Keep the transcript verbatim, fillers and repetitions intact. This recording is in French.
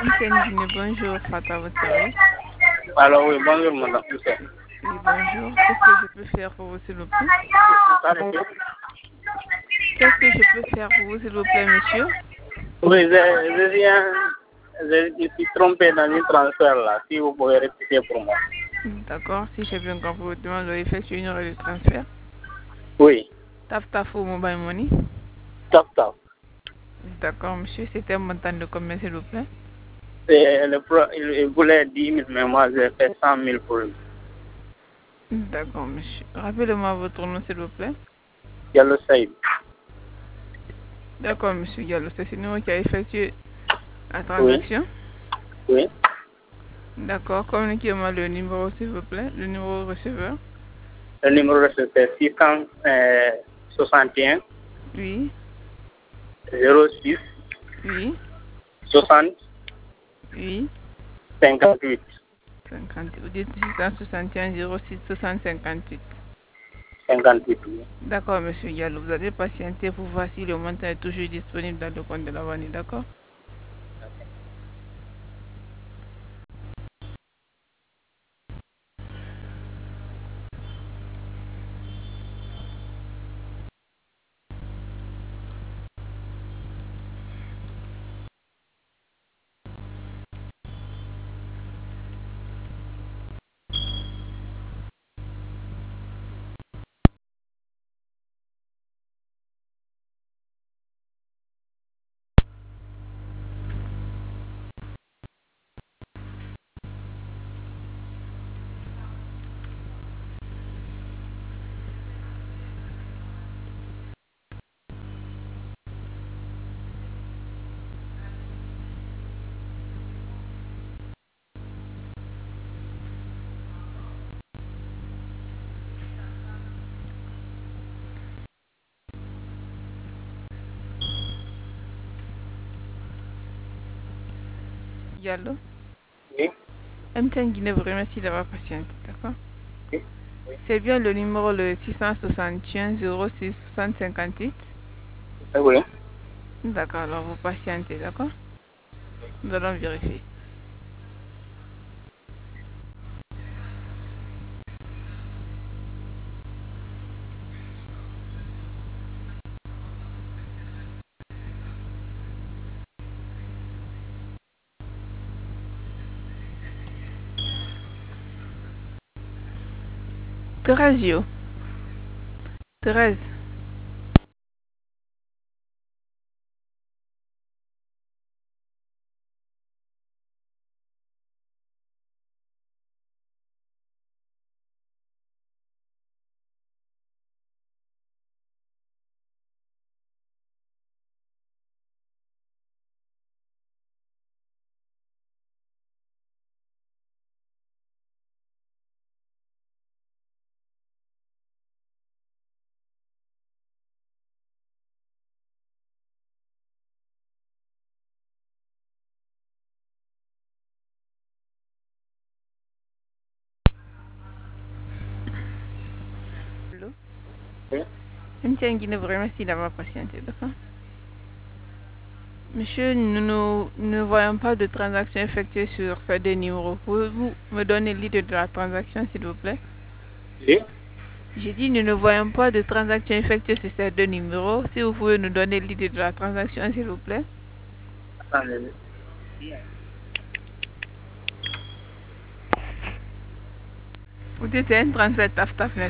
M T N Guinée, bonjour, Fata, votre service. Alors oui, bonjour madame. Oui, bonjour. Qu'est-ce que je peux faire pour vous, s'il vous plaît? Qu'est-ce que je peux faire pour vous, s'il vous plaît, monsieur? Oui, je, je viens, je, je suis trompé dans le transfert là, si vous pouvez répéter pour moi. D'accord, si j'ai bien compris, vous demandez d'effectuer une heure de transfert. Oui. Taf Taf ou Mobile Money? Taf Taf. D'accord, monsieur, c'était un montant de combien, s'il vous plaît? C'est le pro, il, il voulait dix mille, mais moi j'ai fait cent mille pour lui. D'accord, monsieur. Rappelez-moi votre nom, s'il vous plaît. Diallo Saïd. D'accord, monsieur Diallo, c'est ce numéro qui a effectué la Oui. transaction? Oui. D'accord, communiquez-moi le numéro, s'il vous plaît, le numéro receveur. Le numéro receveur c'est six cent soixante et un. Oui. zéro six. Oui. soixante. Oui. cinquante-huit. cinquante. Vous dites six cent soixante et un zéro six soixante cinquante-huit. cinquante-huit, oui. D'accord, monsieur Diallo, vous allez patienter pour voir si le montant est toujours disponible dans le compte de la vanille, d'accord? Diallo? Oui. M T N Guinée vous remercie d'avoir patienté, d'accord? Oui. Oui. C'est bien le numéro le six cent soixante et un zéro six soixante cinquante-huit? Oui. D'accord, alors vous patientez, d'accord? Nous allons vérifier. Thérèse, Thérèse. Allô? Oui. M T N Guinée vous remercie d'avoir patienté, d'accord? Monsieur, nous nous- nous ne voyons pas de transaction effectuée sur ces deux numéros. Pouvez-vous me donner l'idée de la transaction, s'il vous plaît? Oui. J'ai dit nous ne voyons pas de transaction effectuée sur ces deux numéros. Si vous pouvez nous donner l'idée de la transaction, s'il vous plaît. Attendez. Vous dites c'est un transfert taf taf,